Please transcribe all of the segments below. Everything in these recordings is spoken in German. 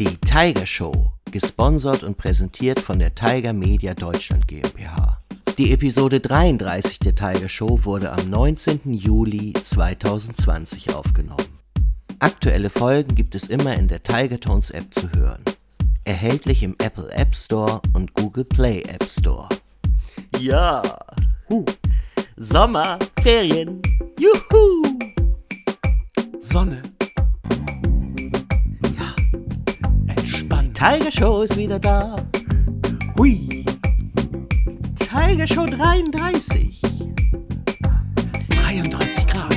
Die Tiger Show, gesponsert und präsentiert von der Tiger Media Deutschland GmbH. Die Episode 33 der Tiger Show wurde am 19. Juli 2020 aufgenommen. Aktuelle Folgen gibt es immer in der Tigertones App zu hören. Erhältlich im Apple App Store und Google Play App Store. Ja, Sommer, Ferien, juhu! Sonne. Ja, Entspannt. Tiger Show ist wieder da. Hui. Tiger Show 33. 33 Grad.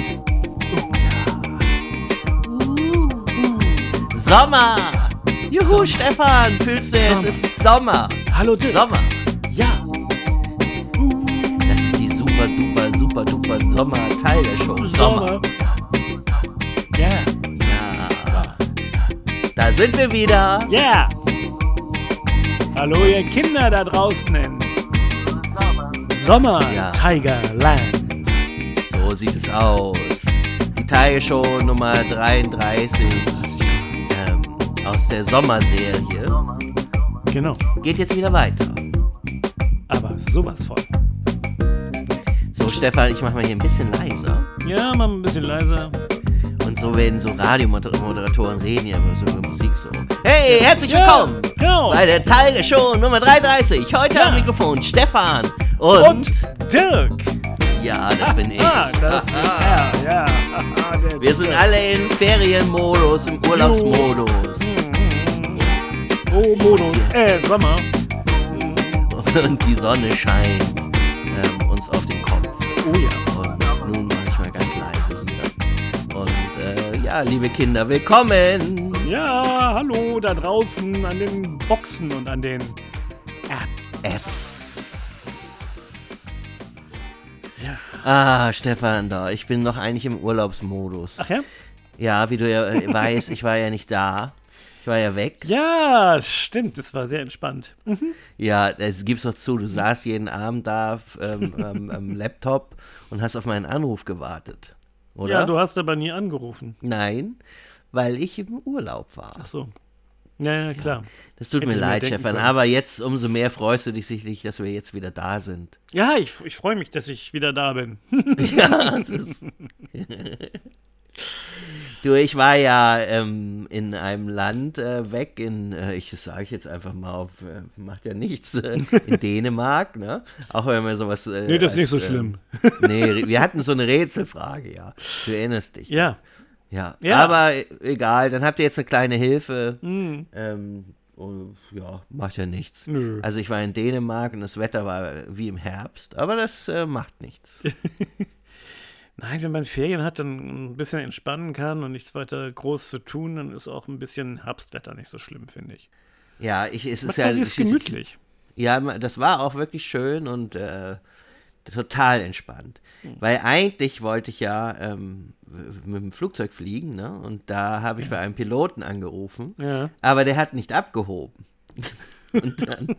Sommer! Juhu, Sommer. Stefan, fühlst du es? Sommer. Es ist Sommer. Hallo Dirk. Sommer. Ja. Das ist die super duper Sommer Tiger Show. Sommer. Ja. Ja. Da sind wir wieder. Ja. Hallo ihr Kinder da draußen in Sommer Ja. Tigerland. So sieht es aus. Die Tiger Show Nummer 33 aus der Sommerserie Genau. geht jetzt wieder weiter. Aber sowas von. So, Stefan, ich mach mal hier ein bisschen leiser. Ja, mal ein bisschen leiser. Und so werden so Radiomoderatoren reden ja immer so über Musik so. Hey, herzlich Ja, willkommen genau. bei der Tiger Show Nummer 33. Heute Ja. am Mikrofon Stefan und Dirk. ja, das bin ich. Das ist er. Ja. Der Wir sind alle in Ferienmodus, im Urlaubsmodus. Oh, Modus. Sommer. Und die Sonne scheint uns auf den Kopf. Oh ja. Und nun mache ich mal ganz leise hier. Und ja, liebe Kinder, willkommen. Ja, hallo da draußen an den Boxen und an den Apps. Ja. Ah, Stefan, da. Ich bin doch eigentlich im Urlaubsmodus. Ach ja? Ja, wie du ja weißt, ich war ja nicht da. Ich war ja weg. Ja, stimmt, das war sehr entspannt. Ja, das gib's doch zu. Du saßt jeden Abend da am Laptop und hast auf meinen Anruf gewartet. Oder? Ja, du hast aber nie angerufen. Nein, weil ich im Urlaub war. Ach so. Ja, klar. Das tut Hätte mir ich mir leid, denken Stefan. können. Aber jetzt umso mehr freust du dich sicherlich, dass wir jetzt wieder da sind. Ja, ich freue mich, dass ich wieder da bin. Ja, das ist Du, ich war ja in einem Land weg, ich sage jetzt einfach mal auf, macht ja nichts, in Dänemark, ne? Auch wenn wir sowas... Nee, das ist nicht so schlimm. Nee, wir hatten so eine Rätselfrage, ja. Du erinnerst dich. Ja. Ja, Ja. aber egal, dann habt ihr jetzt eine kleine Hilfe. Mhm. Und, ja, macht ja nichts. Nö. Also ich war in Dänemark und das Wetter war wie im Herbst, aber das macht nichts. Nein, wenn man Ferien hat, dann ein bisschen entspannen kann und nichts weiter groß zu tun, dann ist auch ein bisschen Herbstwetter nicht so schlimm, finde ich. Ja, es ist Manchmal ja... ist es gemütlich. Ja, das war auch wirklich schön und total entspannt. Weil eigentlich wollte ich ja mit dem Flugzeug fliegen, ne? Und da habe ich bei einem Piloten angerufen, Ja. aber der hat nicht abgehoben. Und dann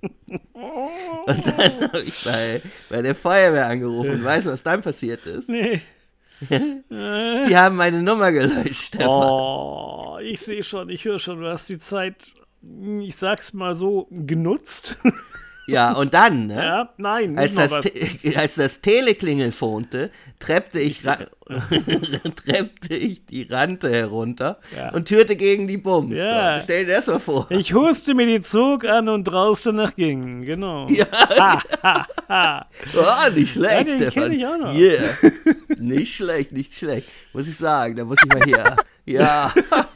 habe ich bei der Feuerwehr angerufen. Weißt du, was dann passiert ist? Nee. Die haben meine Nummer gelöscht, Stefan. Oh, ich sehe schon, ich höre schon, du hast die Zeit, ich sag's mal so, genutzt. Ja, und dann, ne? Ja, nein, Als nicht noch das, was. als das Teleklingelfonte, treppte ich die Rante herunter Ja. und türte gegen die Bums. Ja. Dort. Stell dir das mal vor. Ich huste mir die Zug an und draußen nach ging, genau. Ja. Oh, nicht schlecht, Ja, den Stefan. kenn ich auch noch. Yeah. Nicht schlecht. Muss ich sagen. Da muss ich mal hier. Ja.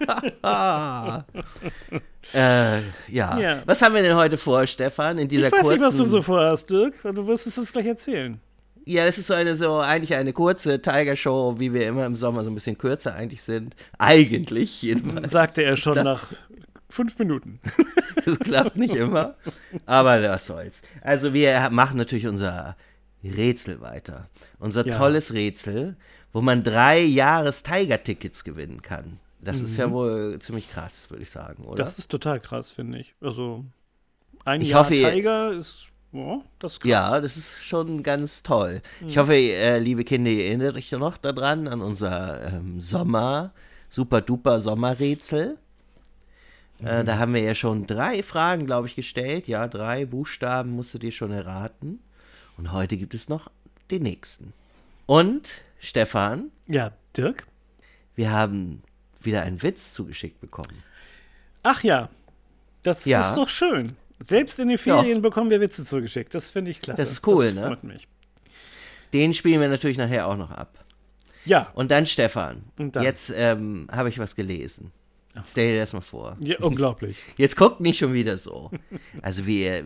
Ja. Ja. Was haben wir denn heute vor, Stefan? In dieser Ich weiß nicht, was du kurzen- so vorhast, Dirk, weil du wirst es uns gleich erzählen. Ja, das ist eigentlich eine kurze Tiger-Show, wie wir immer im Sommer so ein bisschen kürzer eigentlich sind. Eigentlich, jedenfalls. Sagte er schon nach 5 Minuten. Das klappt nicht immer, aber was soll's. Also wir machen natürlich unser Rätsel weiter. Unser Ja. tolles Rätsel, wo man 3 Jahres-Tiger-Tickets gewinnen kann. Das ist ja wohl ziemlich krass, würde ich sagen, oder? Das ist total krass, finde ich. Also, ein Ich Jahr hoffe, ihr- Tiger ist, das ist krass. Ja, das ist schon ganz toll. Ich hoffe, liebe Kinder, ihr erinnert euch noch daran, an unser super-duper Sommerrätsel. Da haben wir ja schon 3 Fragen, glaube ich, gestellt. Ja, 3 Buchstaben musst du dir schon erraten. Und heute gibt es noch den nächsten. Und, Stefan, Ja, Dirk? wir haben wieder einen Witz zugeschickt bekommen. Ach ja, das ist doch schön. Selbst in den Ferien bekommen wir Witze zugeschickt. Das finde ich klasse. Das ist cool, das freut mich. Den spielen wir natürlich nachher auch noch ab. Ja. Und dann, Stefan, Und dann? jetzt habe ich was gelesen. Stell dir das mal vor. Ja, unglaublich. Jetzt guckt nicht schon wieder so. Also wie ihr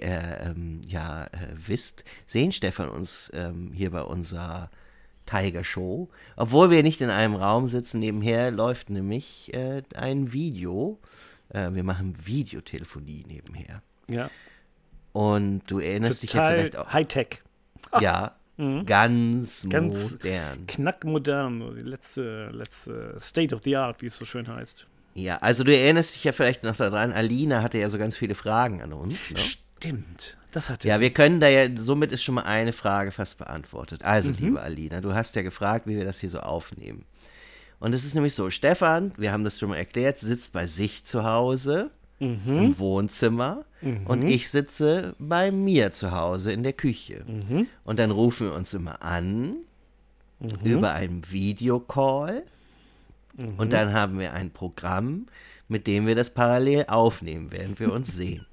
wisst, sehen Stefan uns hier bei unserer Tiger Show. Obwohl wir nicht in einem Raum sitzen, nebenher läuft nämlich ein Video. Wir machen Videotelefonie nebenher. Ja. Und du erinnerst dich ja vielleicht auch. Hightech. Ja, ganz modern. Knackmodern. Die letzte State of the Art, wie es so schön heißt. Ja, also du erinnerst dich ja vielleicht noch daran, Alina hatte ja so ganz viele Fragen an uns. Ne? Stimmt, das hatte Ja, sie. wir können da ja, somit ist schon mal eine Frage fast beantwortet. Also, liebe Alina, du hast ja gefragt, wie wir das hier so aufnehmen. Und es ist nämlich so, Stefan, wir haben das schon mal erklärt, sitzt bei sich zu Hause im Wohnzimmer und ich sitze bei mir zu Hause in der Küche. Und dann rufen wir uns immer an über einen Videocall. Und dann haben wir ein Programm, mit dem wir das parallel aufnehmen, während wir uns sehen.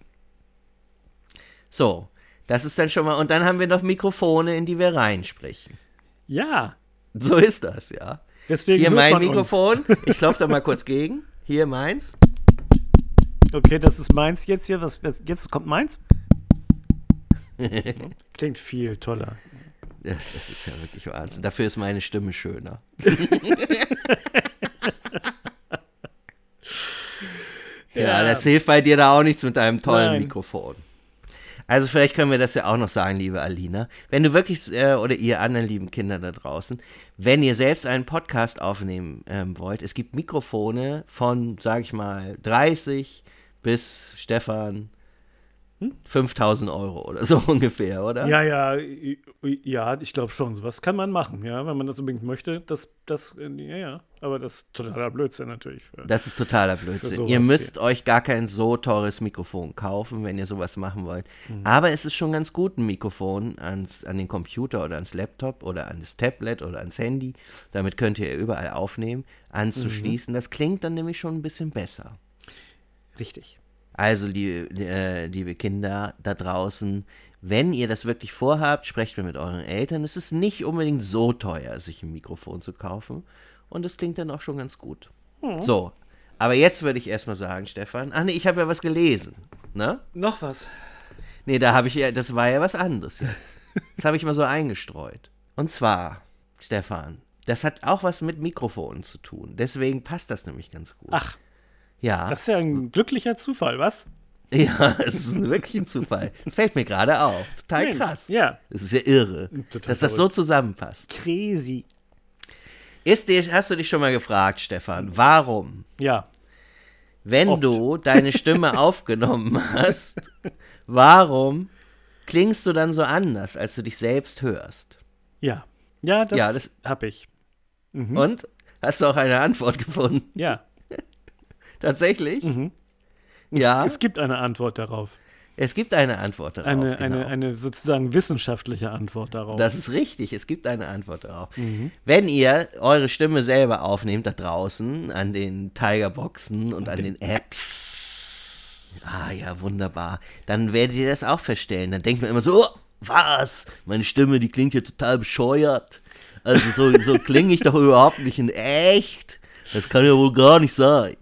So, das ist dann schon mal, und dann haben wir noch Mikrofone, in die wir reinsprechen. Ja. So ist das, ja. Deswegen Hier hört mein man Mikrofon, ich klopfe da mal kurz gegen. Hier meins. Okay, das ist meins jetzt hier. Jetzt kommt meins. Klingt viel toller. Ja, das ist ja wirklich Wahnsinn. Dafür ist meine Stimme schöner. Ja, das hilft bei dir da auch nichts mit deinem tollen Mikrofon. Also vielleicht können wir das ja auch noch sagen, liebe Alina. Wenn du wirklich, oder ihr anderen lieben Kinder da draußen, wenn ihr selbst einen Podcast aufnehmen wollt, es gibt Mikrofone von, sag ich mal, 30 bis, Stefan, 5.000 € oder so ungefähr, oder? Ja, ich glaube schon. Sowas kann man machen, ja, wenn man das unbedingt möchte. Aber das ist totaler Blödsinn natürlich. Das ist totaler Blödsinn. Ihr müsst euch gar kein so teures Mikrofon kaufen, wenn ihr sowas machen wollt. Aber es ist schon ganz gut, ein Mikrofon an den Computer oder ans Laptop oder an das Tablet oder ans Handy, damit könnt ihr überall aufnehmen, anzuschließen. Das klingt dann nämlich schon ein bisschen besser. Richtig. Also, liebe Kinder da draußen, wenn ihr das wirklich vorhabt, sprecht mal mit euren Eltern. Es ist nicht unbedingt so teuer, sich ein Mikrofon zu kaufen. Und es klingt dann auch schon ganz gut. So, aber jetzt würde ich erstmal sagen, Stefan, ich habe ja was gelesen, ne? Noch was? Nee, das war ja was anderes jetzt. Das habe ich mal so eingestreut. Und zwar, Stefan, das hat auch was mit Mikrofonen zu tun. Deswegen passt das nämlich ganz gut. Ach. Ja. Das ist ja ein glücklicher Zufall, was? Ja, es ist wirklich ein Zufall. Das fällt mir gerade auf. Total krass. Ja. Das ist ja irre, Total dass das so zusammenpasst. Crazy. Hast du dich schon mal gefragt, Stefan, warum, Ja. wenn Oft. du deine Stimme aufgenommen hast, warum klingst du dann so anders, als du dich selbst hörst? Ja. Ja, das hab ich. Und? Hast du auch eine Antwort gefunden? Ja. Tatsächlich? Ja. Es gibt eine Antwort darauf. Es gibt eine Antwort darauf. Eine sozusagen wissenschaftliche Antwort darauf. Das ist richtig, es gibt eine Antwort darauf. Wenn ihr eure Stimme selber aufnehmt da draußen an den Tigerboxen und an den Apps, ja, wunderbar, dann werdet ihr das auch feststellen. Dann denkt man immer so, was? Meine Stimme, die klingt ja total bescheuert. Also so klinge ich doch überhaupt nicht in echt. Das kann ja wohl gar nicht sein.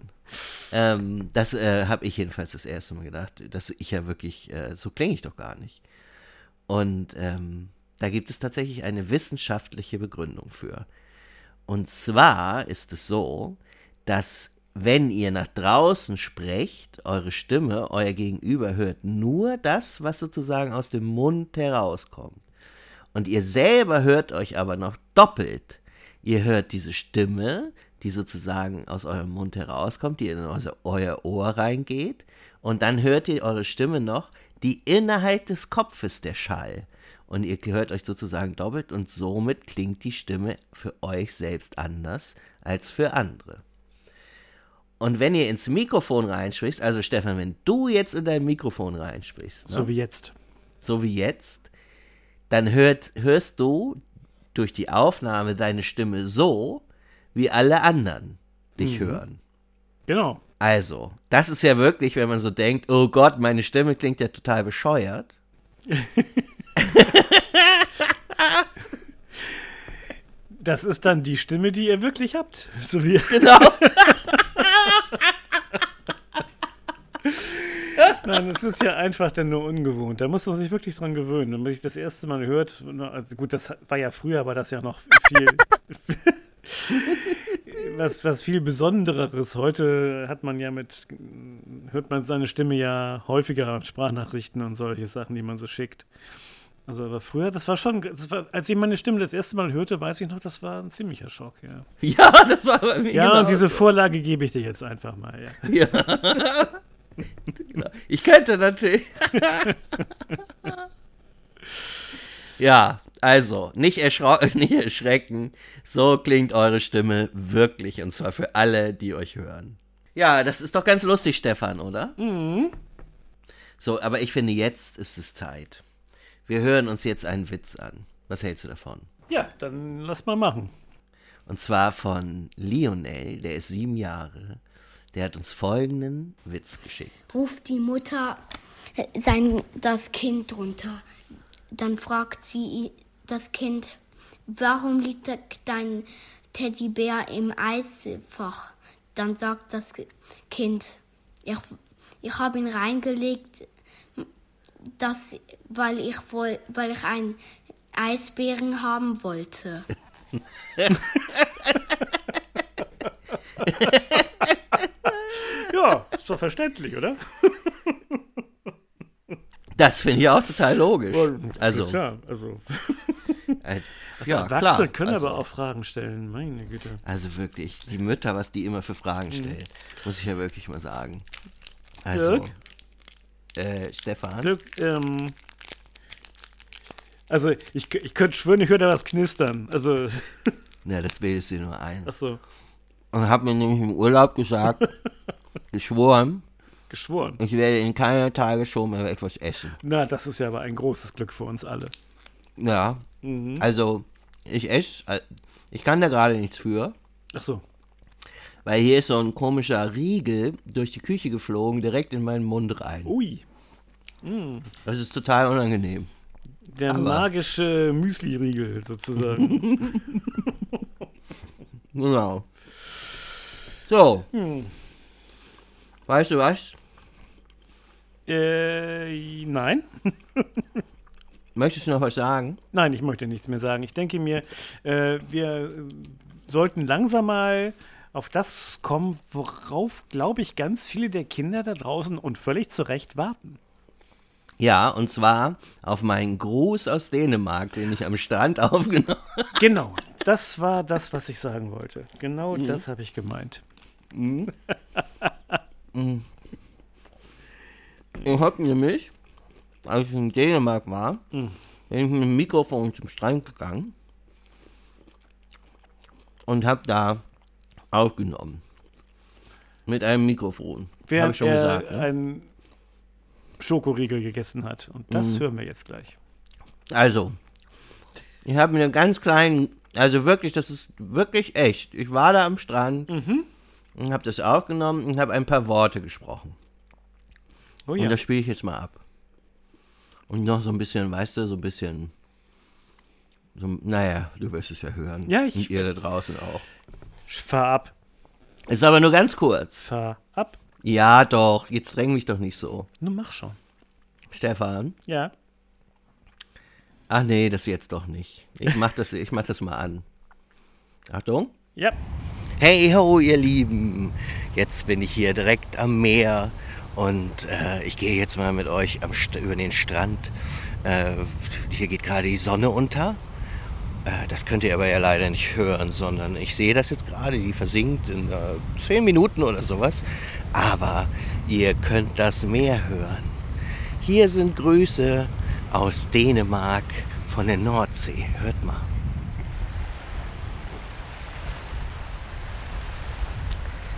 Das habe ich jedenfalls das erste Mal gedacht, dass ich ja wirklich, so klinge ich doch gar nicht. Und da gibt es tatsächlich eine wissenschaftliche Begründung für. Und zwar ist es so, dass wenn ihr nach draußen sprecht, eure Stimme, euer Gegenüber hört nur das, was sozusagen aus dem Mund herauskommt. Und ihr selber hört euch aber noch doppelt. Ihr hört diese Stimme, die sozusagen aus eurem Mund herauskommt, die in euer Ohr reingeht. Und dann hört ihr eure Stimme noch, die innerhalb des Kopfes der Schall. Und ihr hört euch sozusagen doppelt und somit klingt die Stimme für euch selbst anders als für andere. Und wenn ihr ins Mikrofon reinsprichst, also Stefan, wenn du jetzt in dein Mikrofon reinsprichst, ne? So wie jetzt, dann hörst du durch die Aufnahme deine Stimme so, wie alle anderen dich hören. Genau. Also, das ist ja wirklich, wenn man so denkt, oh Gott, meine Stimme klingt ja total bescheuert. Das ist dann die Stimme, die ihr wirklich habt. So wie Genau. Nein, es ist ja einfach dann nur ungewohnt. Da muss man sich wirklich dran gewöhnen. Wenn man sich das erste Mal hört, also gut, das war ja früher, war das ja noch viel, was viel Besondereres. Heute hört man seine Stimme ja häufiger in Sprachnachrichten und solche Sachen, die man so schickt. Also, aber früher, als ich meine Stimme das erste Mal hörte, weiß ich noch, das war ein ziemlicher Schock, ja. Ja, das war bei mir. Ja, genau und diese so. Vorlage gebe ich dir jetzt einfach mal, ja. Ja. Ich könnte natürlich. Ja, also, nicht erschrecken. So klingt eure Stimme wirklich. Und zwar für alle, die euch hören. Ja, das ist doch ganz lustig, Stefan, oder? Mhm. So, aber ich finde, jetzt ist es Zeit. Wir hören uns jetzt einen Witz an. Was hältst du davon? Ja, dann lass mal machen. Und zwar von Lionel, der ist 7 Jahre. Der hat uns folgenden Witz geschickt. Ruft die Mutter das Kind runter. Dann fragt sie das Kind, warum liegt dein Teddybär im Eisfach? Dann sagt das Kind, ich habe ihn reingelegt, weil ich einen Eisbären haben wollte. Ja, ist doch verständlich, oder? Das finde ich auch total logisch. Also, ja, also ja, Erwachsene klar. können Also, aber auch Fragen stellen, meine Güte. Also wirklich, die Mütter, was die immer für Fragen stellen, muss ich ja wirklich mal sagen. Also, Dirk? Stefan? Dirk, also ich könnte schwören, ich höre da was knistern. Also, Ja, das bildest du dir nur ein. ach so, Und hat mir nämlich im Urlaub geschworen, ich werde in keiner Tagesshow mehr etwas essen. Na, das ist ja aber ein großes Glück für uns alle. Ja, also ich esse, ich kann da gerade nichts für, Ach so. weil hier ist so ein komischer Riegel durch die Küche geflogen, direkt in meinen Mund rein. Ui, Das ist total unangenehm. der magische Müsli-Riegel sozusagen. Genau. So. Weißt du was? Nein. Möchtest du noch was sagen? Nein, ich möchte nichts mehr sagen. Ich denke mir, wir sollten langsam mal auf das kommen, worauf, glaube ich, ganz viele der Kinder da draußen und völlig zu Recht warten. Ja, und zwar auf meinen Gruß aus Dänemark, den ich am Strand aufgenommen habe. Genau, das war das, was ich sagen wollte. Genau das habe ich gemeint. Ich habe nämlich, als ich in Dänemark war, bin ich mit dem Mikrofon zum Strand gegangen und habe da aufgenommen. Mit einem Mikrofon. Habe Während ich schon er gesagt. Ne? einen Schokoriegel gegessen hat. Und das hören wir jetzt gleich. Also, ich habe mir einen ganz kleinen, also wirklich, das ist wirklich echt. Ich war da am Strand und habe das aufgenommen und habe ein paar Worte gesprochen. Oh ja. Und das spiele ich jetzt mal ab. Und noch so ein bisschen, weißt du, so, naja, du wirst es ja hören. Ja, und ihr da draußen auch. Fahr ab. Ist aber nur ganz kurz. Fahr ab. Ja, doch, jetzt dräng mich doch nicht so. Nun mach schon. Stefan? Ja. Ach nee, das jetzt doch nicht. Ich mach das mal an. Achtung. Ja. Hey ho, ihr Lieben. Jetzt bin ich hier direkt am Meer und ich gehe jetzt mal mit euch über den Strand. Hier geht gerade die Sonne unter. Das könnt ihr aber ja leider nicht hören, sondern ich sehe das jetzt gerade, die versinkt in 10 Minuten oder sowas. Aber ihr könnt das Meer hören. Hier sind Grüße aus Dänemark von der Nordsee. Hört mal.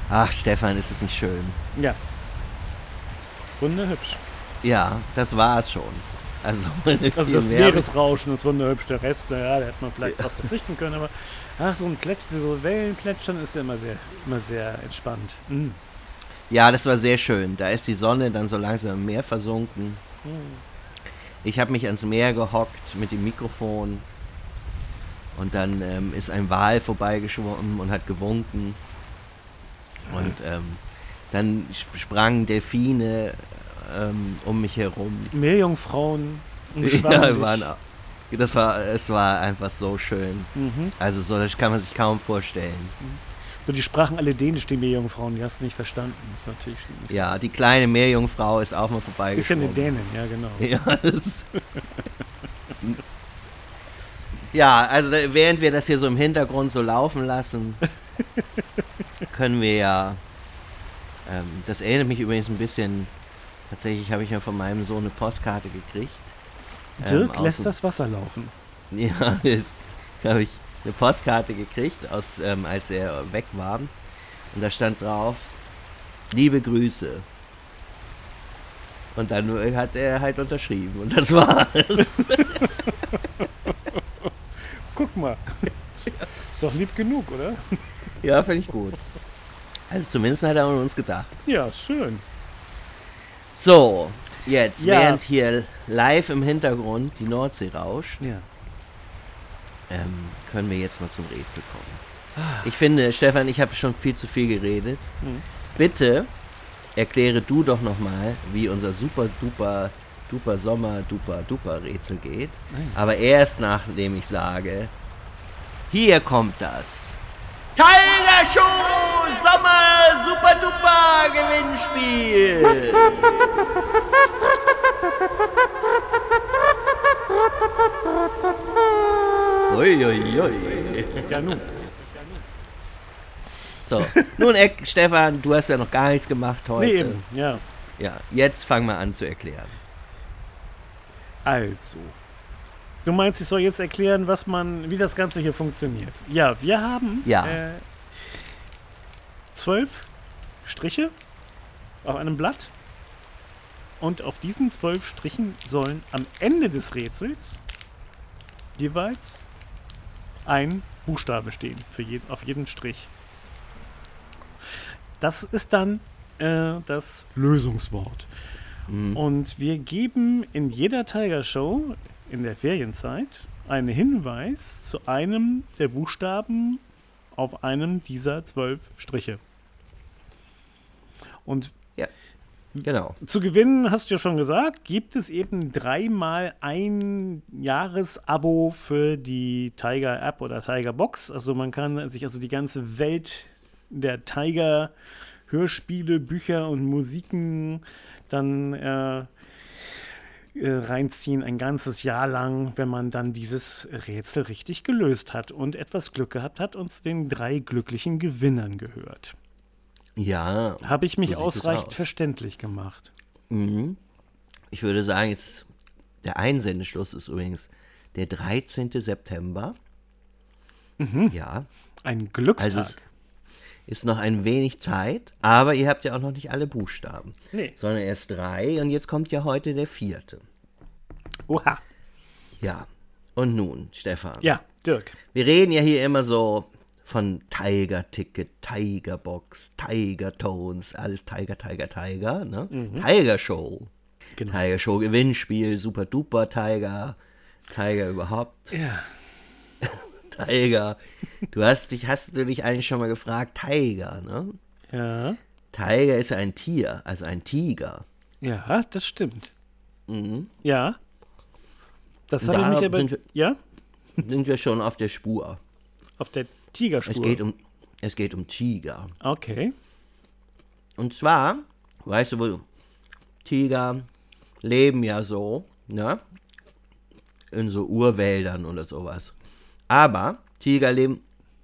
Ach, Stefan, ist es nicht schön? Ja. Wunderhübsch. Ja, das war es schon. Also das Meeresrauschen ist wunderhübsch. Der Rest, naja, da hätte man vielleicht drauf verzichten können, aber so Wellenplätschern ist ja immer sehr entspannt. Mhm. Ja, das war sehr schön. Da ist die Sonne dann so langsam im Meer versunken. Ich habe mich ans Meer gehockt mit dem Mikrofon und dann ist ein Wal vorbeigeschwommen und hat gewunken. Und dann sprangen Delfine um mich herum. Meerjungfrauen Ja, es war einfach so schön. Mhm. Also so, das kann man sich kaum vorstellen. Nur die sprachen alle Dänisch, die Meerjungfrauen, die hast du nicht verstanden. Das war natürlich nicht so. Ja, die kleine Meerjungfrau ist auch mal vorbeigeschwommen. Ist ja eine Dänin, ja genau. Ja, ja, also während wir das hier so im Hintergrund so laufen lassen, können wir ja, das erinnert mich übrigens ein bisschen, tatsächlich habe ich ja von meinem Sohn eine Postkarte gekriegt. Dirk lässt das Wasser laufen. Ja, jetzt habe ich eine Postkarte gekriegt, als er weg war. Und da stand drauf, liebe Grüße. Und dann hat er halt unterschrieben. Und das war's. Guck mal. Ist doch lieb genug, oder? Ja, finde ich gut. Also zumindest hat er an uns gedacht. Ja, schön. So, jetzt, Ja. während hier live im Hintergrund die Nordsee rauscht, Ja. können wir jetzt mal zum Rätsel kommen. Ich finde, Stefan, ich habe schon viel zu viel geredet. Bitte erkläre du doch nochmal, wie unser super duper Sommer duper Rätsel geht. Aber erst nachdem ich sage, hier kommt das Tiger Show Sommer super duper Gewinnspiel. Uiuiui. Ja, nun. So, nun Stefan, du hast ja noch gar nichts gemacht heute. Nee, eben, ja. Ja, jetzt fang mal an zu erklären. Also. Du meinst, ich soll jetzt erklären, wie das Ganze hier funktioniert. Ja, wir haben 12 Striche auf einem Blatt. Und auf diesen 12 Strichen sollen am Ende des Rätsels jeweils ein Buchstabe stehen, auf jedem Strich. Das ist dann das Lösungswort. Und wir geben in jeder Tiger Show in der Ferienzeit einen Hinweis zu einem der Buchstaben auf einem dieser 12 Striche. Und Ja, genau. zu gewinnen, hast du ja schon gesagt, gibt es eben 3-mal ein Jahresabo für die Tiger App oder Tiger Box. Also man kann sich die ganze Welt der Tiger Hörspiele, Bücher und Musiken dann reinziehen, ein ganzes Jahr lang, wenn man dann dieses Rätsel richtig gelöst hat und etwas Glück gehabt hat und zu den 3 glücklichen Gewinnern gehört. Ja. Habe ich mich so sieht es ausreichend aus. verständlich gemacht? Mhm. Ich würde sagen, jetzt der Einsendeschluss ist übrigens der 13. September. Ja. Ein Glückstag. Also es ist noch ein wenig Zeit, aber ihr habt ja auch noch nicht alle Buchstaben. Nee. Sondern erst 3 und jetzt kommt ja heute der 4. Oha. Ja. Und nun, Stefan. Ja, Dirk. Wir reden ja hier immer so von Tiger-Ticket, Tiger-Box, Tiger-Tones, alles Tiger, ne? Tiger-Show. Genau. Tiger-Show-Gewinnspiel, super-duper Tiger, Tiger überhaupt. Ja. Tiger. Hast du dich eigentlich schon mal gefragt, Tiger, ne? Ja. Tiger ist ja ein Tier, also ein Tiger. Ja, das stimmt. Ja. Das Und habe ich da mich aber... Ja? Sind wir schon auf der Spur. Auf der Tigerspur. Es geht um Tiger. Okay. Und zwar, weißt du, wo Tiger leben ja so, ne? In so Urwäldern oder sowas. Aber Tiger leben...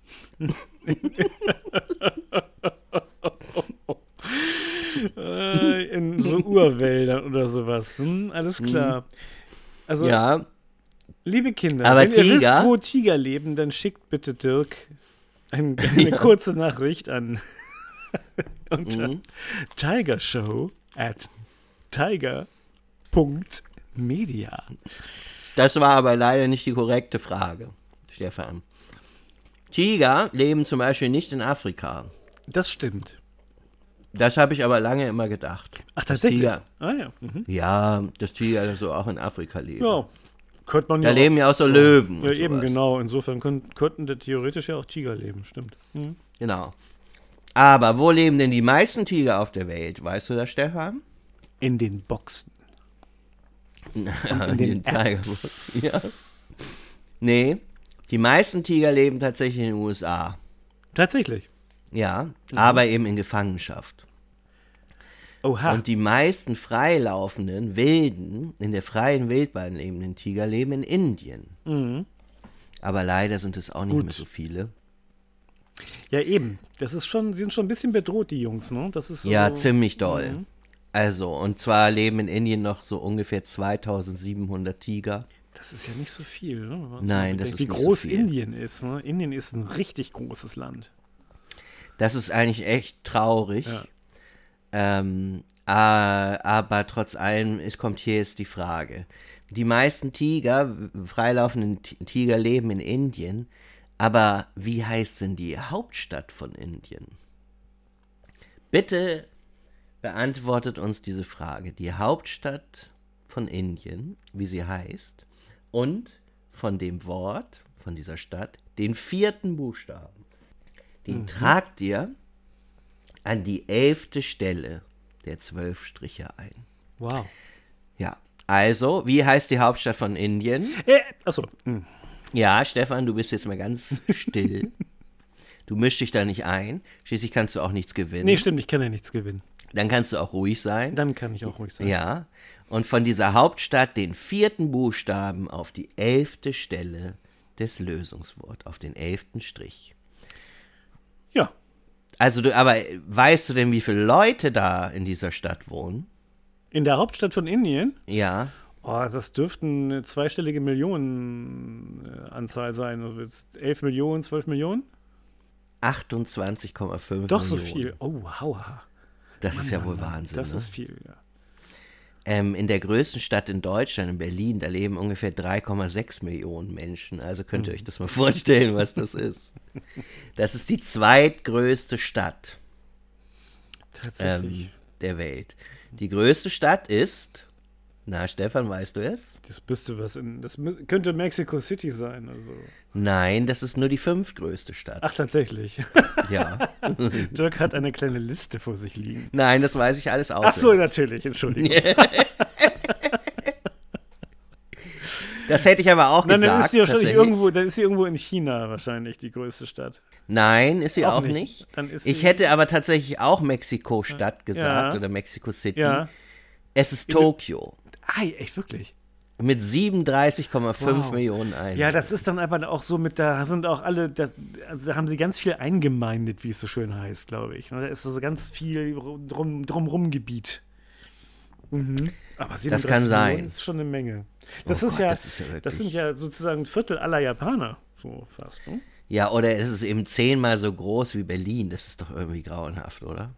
In so Urwäldern oder sowas. Alles klar. Also, Ja, liebe Kinder, aber wenn ihr wisst, Tiger- wo Tiger leben, dann schickt bitte Dirk eine kurze Nachricht an unter tigershow@tiger.media. Das war aber leider nicht die korrekte Frage, Stefan. Tiger leben zum Beispiel nicht in Afrika. Das stimmt. Das habe ich aber lange immer gedacht. Ach, tatsächlich? Tiger, Ja. Mhm. ja, dass Tiger so auch in Afrika leben. Ja, könnte man Da leben ja auch so Löwen. Ja, und eben, sowas. genau. Insofern könnten da theoretisch ja auch Tiger leben, stimmt. Mhm. Genau. Aber wo leben denn die meisten Tiger auf der Welt? Weißt du das, Stefan? In den Boxen. In den Tigerbox. Ja. Nee, die meisten Tiger leben tatsächlich in den USA. Tatsächlich. Ja, aber eben in Gefangenschaft. Oha. Und die meisten freilaufenden, wilden, in der freien Wildbahn lebenden Tiger leben in Indien. Mhm. Aber leider sind es auch nicht Gut. mehr so viele. Ja, eben. Das ist schon, sie sind schon ein bisschen bedroht, die Jungs, ne? Das ist so, Ja, ziemlich doll. Mhm. Also, und zwar leben in Indien noch so ungefähr 2700 Tiger. Das ist ja nicht so viel, ne? Wenn man Nein, so das bedenkt, ist wie nicht so groß viel. Indien ist, ne? Indien ist ein richtig großes Land. Das ist eigentlich echt traurig. Ja. Aber trotz allem, kommt hier jetzt die Frage. Die meisten Tiger, freilaufenden Tiger leben in Indien, aber wie heißt denn die Hauptstadt von Indien? Bitte beantwortet uns diese Frage. Die Hauptstadt von Indien, wie sie heißt, und von dem Wort, von dieser Stadt, den 4. Buchstaben. Den tragt ihr an die 11. Stelle der 12 Striche ein. Wow. Ja, also, wie heißt die Hauptstadt von Indien? Achso. Mhm. Ja, Stefan, du bist jetzt mal ganz still. Du mischst dich da nicht ein. Schließlich kannst du auch nichts gewinnen. Nee, stimmt, ich kann ja nichts gewinnen. Dann kannst du auch ruhig sein. Dann kann ich auch ruhig sein. Ja, und von dieser Hauptstadt den 4. Buchstaben auf die 11. Stelle des Lösungsworts, auf den 11. Strich. Ja. Also, aber weißt du denn, wie viele Leute da in dieser Stadt wohnen? In der Hauptstadt von Indien? Ja, Oh, das dürften eine zweistellige Millionenanzahl sein. Also jetzt 11 Millionen, 12 Millionen? 28,5 Doch so Millionen. viel. Oh, hauha. Das ist ja wohl Mann. Wahnsinn. Das ne? ist viel, ja. In der größten Stadt in Deutschland, in Berlin, da leben ungefähr 3,6 Millionen Menschen. Also könnt ihr euch das mal vorstellen, was das ist. Das ist die zweitgrößte Stadt Tatsächlich. der Welt. Die größte Stadt ist, na Stefan, weißt du es? Das könnte Mexico City sein. Also. Nein, das ist nur die 5. größte Stadt. Ach, tatsächlich. Ja. Dirk hat eine kleine Liste vor sich liegen. Nein, das weiß ich alles Ach so, auswendig. natürlich, Entschuldigung. Das hätte ich aber auch Nein, gesagt. dann ist sie wahrscheinlich tatsächlich. dann ist sie irgendwo in China wahrscheinlich, die größte Stadt. Nein, ist sie Auch auch nicht. nicht. Dann ist Ich sie- hätte aber tatsächlich auch Mexiko-Stadt gesagt Ja. oder Mexico City. Ja. Es ist Tokio Ei, echt wirklich? mit 37,5 Wow. Millionen Einwohnern. Ja, das ist dann aber auch so da sind auch alle, also da haben sie ganz viel eingemeindet, wie es so schön heißt, glaube ich. Da ist so ganz viel drumrum Gebiet. Mhm. Aber 37 Das kann sein. Millionen ist schon eine Menge. Das Oh ist Gott, ja, das ist ja wirklich- das sind ja sozusagen ein Viertel aller Japaner, so fast. Ne? Ja, oder es ist eben 10-mal so groß wie Berlin. Das ist doch irgendwie grauenhaft, oder?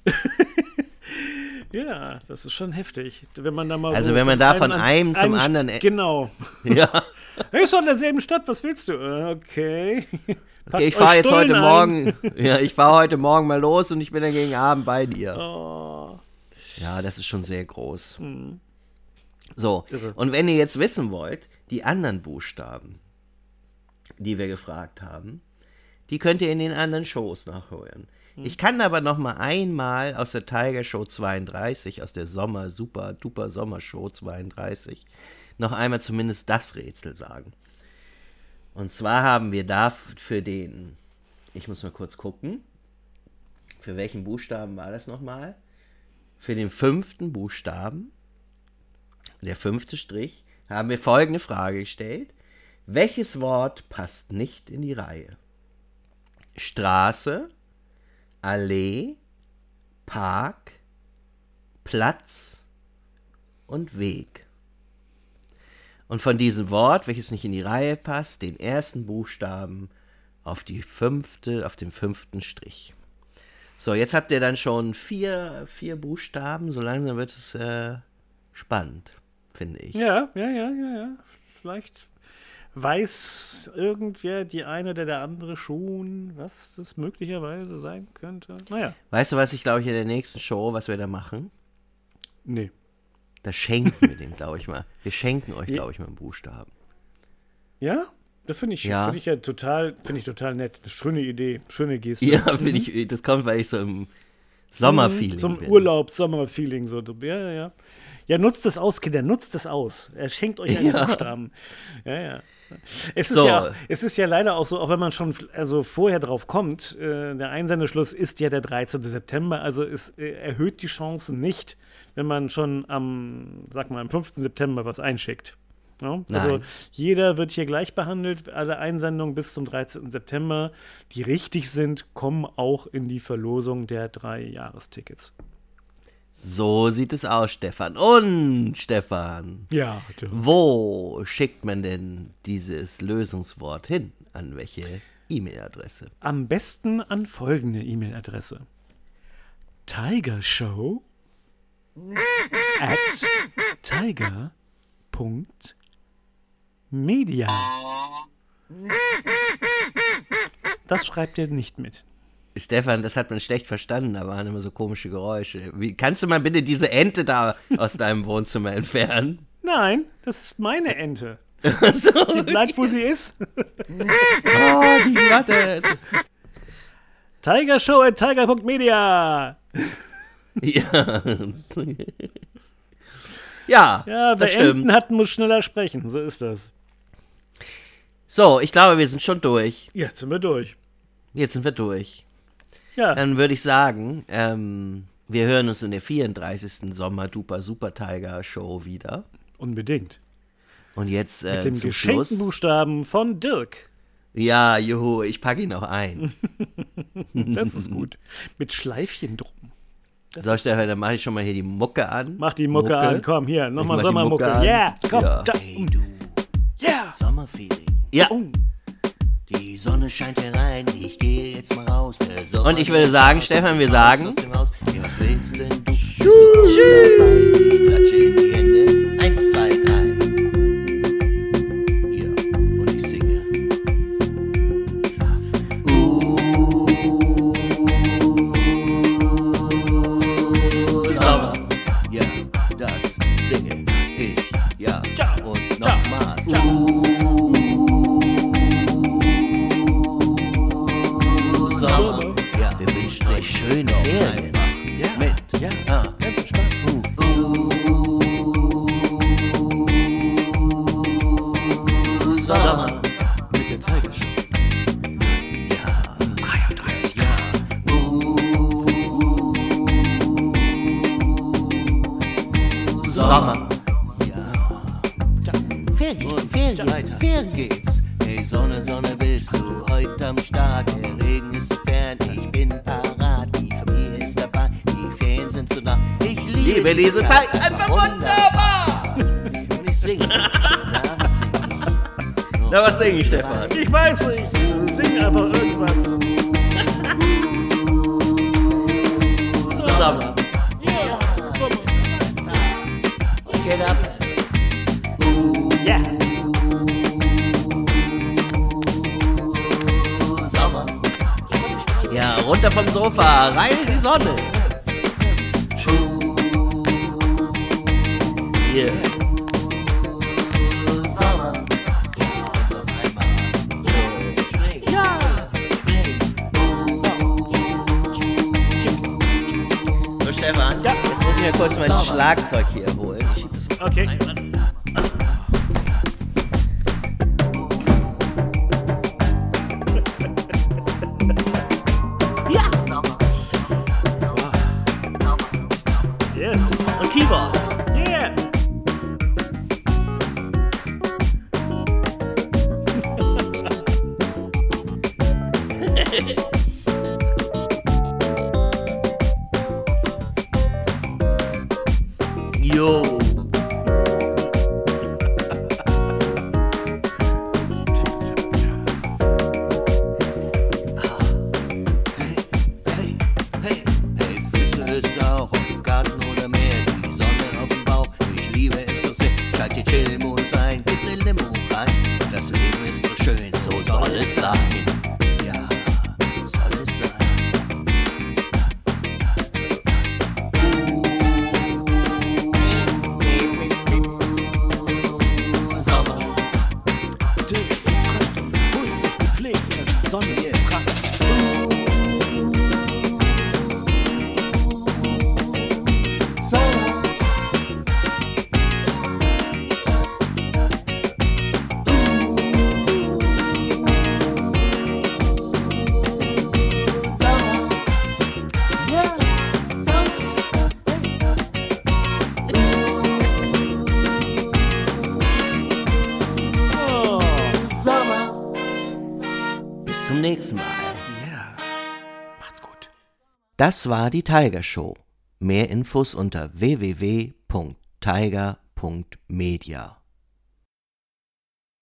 Ja, das ist schon heftig. Wenn man da mal Also so wenn man da von einem zum anderen- Genau. Ja. Hey, ist doch in derselben Stadt, was willst du? Okay. Okay, ich fahre jetzt heute Morgen. Ja, ich fahre heute Morgen mal los und ich bin dann gegen Abend bei dir. Oh, Ja, das ist schon sehr groß. So, Irre. und wenn ihr jetzt wissen wollt, die anderen Buchstaben, die wir gefragt haben, die könnt ihr in den anderen Shows nachhören. Ich kann aber noch mal einmal aus der Tiger Show 32, aus der super-duper Sommershow 32, noch einmal zumindest das Rätsel sagen. Und zwar haben wir da für den, ich muss mal kurz gucken, für welchen Buchstaben war das nochmal? Für den 5. Buchstaben, der 5. Strich, haben wir folgende Frage gestellt. Welches Wort passt nicht in die Reihe? Straße, Allee, Park, Platz und Weg. Und von diesem Wort, welches nicht in die Reihe passt, den ersten Buchstaben auf den 5. Strich. So, jetzt habt ihr dann schon vier Buchstaben. So langsam wird es spannend, finde ich. Ja. Vielleicht weiß irgendwer, die eine oder der andere schon, was das möglicherweise sein könnte. Naja. Weißt du, was ich glaube ich in der nächsten Show, was wir da machen? Nee. Da schenken wir den, glaube ich mal. Wir schenken euch, glaube ich, mal einen Buchstaben. Ja? Das finde ich total nett. Eine schöne Idee, schöne Geste. Ja, finde ich, das kommt, weil ich so im Sommerfeeling Zum bin. Urlaub, Sommerfeeling. So. Ja. Ja, nutzt es aus, Kinder, nutzt es aus. Er schenkt euch einen Buchstaben. Ja. Es ist ja leider auch so, auch wenn man schon vorher drauf kommt, der Einsendeschluss ist ja der 13. September, also es erhöht die Chancen nicht, wenn man schon am 5. September was einschickt. Ja? Also jeder wird hier gleich behandelt, alle Einsendungen bis zum 13. September, die richtig sind, kommen auch in die Verlosung der 3 Jahrestickets. So sieht es aus, Stefan. Und, Stefan, ja, wo schickt man denn dieses Lösungswort hin? An welche E-Mail-Adresse? Am besten an folgende E-Mail-Adresse. tigershow@tiger.media. Das schreibt ihr nicht mit. Stefan, das hat man schlecht verstanden, da waren immer so komische Geräusche. Kannst du mal bitte diese Ente da aus deinem Wohnzimmer entfernen? Nein, das ist meine Ente. So. Die bleibt, wo sie ist. Die Latte. Tigershow@tiger.media. Ja. Ja, das wer stimmt. Enten hat, muss schneller sprechen. So ist das. So, ich glaube, wir sind schon durch. Jetzt sind wir durch. Ja. Dann würde ich sagen, wir hören uns in der 34. Sommer-Duper-Super-Tiger-Show wieder. Unbedingt. Und jetzt Mit den zum geschenkten Schluss. Buchstaben von Dirk. Ja, juhu, ich packe ihn noch ein. Das ist gut. Mit Schleifchen drum. So, Stefan, dann mache ich schon mal hier die Mucke an. Mach die Mucke an, komm, hier, nochmal Ich mach die Sommermucke. Mucke an. Ja, komm. Ja. Da. Hey du, Ja. Sommerfeeling. Ja, Die Sonne scheint herein, ich gehe jetzt mal raus. Der Sommer und ich würde sagen, Stefan, wir sagen... aus dem Haus. Ja, was willst denn du? Bist du auch dabei? Ich klatsche in die Hände. 1, 2, 3. Ja, und ich singe. Sommer. Ja, das singe ich. Ja, und nochmal. Sommer. Ja, wir wünschen euch schöne Ferien. Ja. Mit. Ja, Ah. ganz entspannt. Sommer. Mit der Tigershow. Ja, 33 Jahre. Sommer. Ja. Ferien geht's. Hey Sonne, Sonne, bist du heute am Start? Der Regen ist zu fern, ich bin parat. Die Familie ist dabei, die Ferien sind so nah. Ich liebe diese Zeit, einfach wunderbar. Und ich singe. Na, was singe ich? Na, was singe ich, Stefan? Ich weiß nicht. Sing einfach irgendwas. Sommer. Ja, Sommer. Get up. Ja. Sommer. Ja, runter vom Sofa, rein in die Sonne. Yeah. Sommer. Noch einmal. Spring. Ja. So, Stefan, Ja. jetzt muss ich mir kurz mein Schlagzeug hier holen. Ich schieb das mal Okay. rein. Yes. Und Keyboard. Yeah. Jo. Hey, hey, es sein. Ja, so soll es sein. Sommer. Puls, gepflegt, Sonne, Pracht. Bis zum nächsten Mal. Ja, macht's gut. Das war die Tiger Show. Mehr Infos unter www.tiger.media.